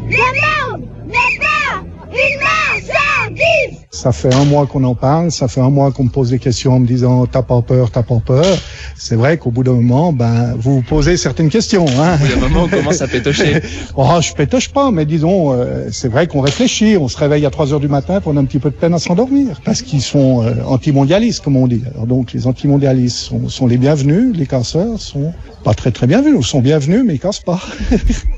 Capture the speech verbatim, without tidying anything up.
Le monde n'est pas une marchandise. Ça fait un mois qu'on en parle, ça fait un mois qu'on me pose des questions en me disant « t'as pas peur, t'as pas peur ». C'est vrai qu'au bout d'un moment, ben, vous vous posez certaines questions. Hein. Au bout d'un moment, on commence à pétocher. Oh, je pétoche pas, mais disons, euh, c'est vrai qu'on réfléchit, on se réveille à trois heures du matin pour on a un petit peu de peine à s'endormir, parce qu'ils sont euh, antimondialistes, comme on dit. Alors donc, les antimondialistes sont, sont les bienvenus, les casseurs sont pas très très bienvenus, ils sont bienvenus, mais ils cassent pas.